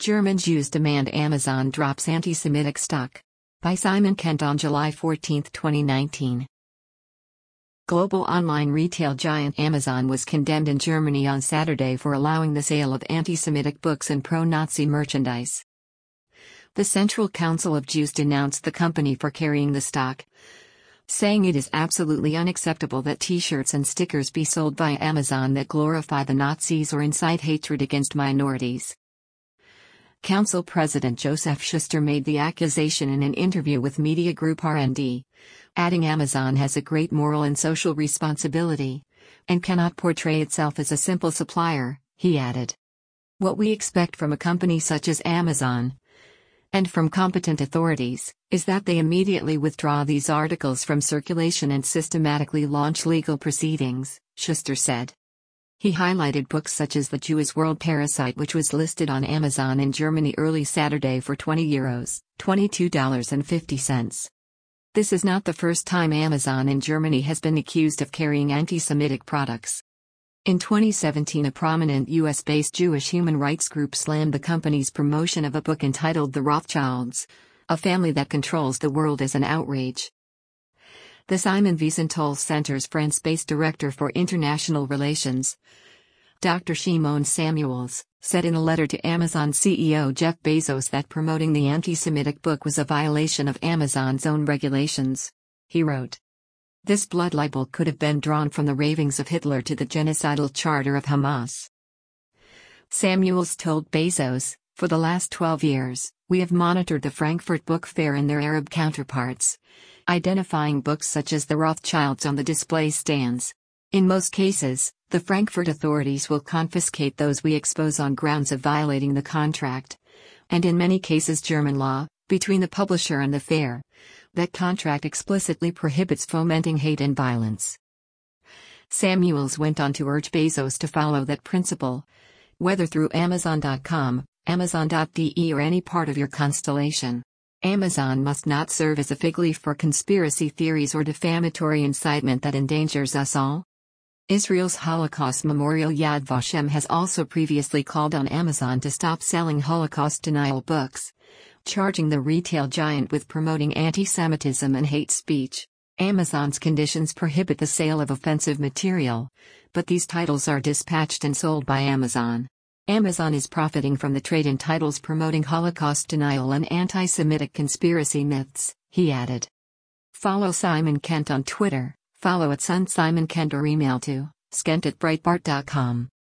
German Jews demand Amazon drops anti-Semitic stock. By Simon Kent on July 14, 2019. Global online retail giant Amazon was condemned in Germany on Saturday for allowing the sale of anti-Semitic books and pro-Nazi merchandise. The Central Council of Jews denounced the company for carrying the stock, saying it is absolutely unacceptable that T-shirts and stickers be sold by Amazon that glorify the Nazis or incite hatred against minorities. Council President Joseph Schuster made the accusation in an interview with media group R&D, adding Amazon has a great moral and social responsibility, and cannot portray itself as a simple supplier, he added. What we expect from a company such as Amazon, and from competent authorities, is that they immediately withdraw these articles from circulation and systematically launch legal proceedings, Schuster said. He highlighted books such as The Jewish World Parasite, which was listed on Amazon in Germany early Saturday for €20, $22.50. This is not the first time Amazon in Germany has been accused of carrying anti-Semitic products. In 2017, a prominent US-based Jewish human rights group slammed the company's promotion of a book entitled The Rothschilds, a family that controls the world, as an outrage. The Simon Wiesenthal Center's France-based director for international relations, Dr. Shimon Samuels, said in a letter to Amazon CEO Jeff Bezos that promoting the anti-Semitic book was a violation of Amazon's own regulations. He wrote, "This blood libel could have been drawn from the ravings of Hitler to the genocidal charter of Hamas." Samuels told Bezos, "For the last 12 years, we have monitored the Frankfurt Book Fair and their Arab counterparts, identifying books such as The Rothschilds on the display stands. In most cases, the Frankfurt authorities will confiscate those we expose on grounds of violating the contract, and in many cases German law, between the publisher and the fair, that contract explicitly prohibits fomenting hate and violence." Samuels went on to urge Bezos to follow that principle, whether through Amazon.com, Amazon.de or any part of your constellation. Amazon must not serve as a fig leaf for conspiracy theories or defamatory incitement that endangers us all. Israel's Holocaust memorial Yad Vashem has also previously called on Amazon to stop selling Holocaust denial books, charging the retail giant with promoting anti-Semitism and hate speech. Amazon's conditions prohibit the sale of offensive material, but these titles are dispatched and sold by Amazon. Amazon is profiting from the trade in titles promoting Holocaust denial and anti-Semitic conspiracy myths, he added. Follow Simon Kent on Twitter, follow @SunSimonKent or email to skent@breitbart.com.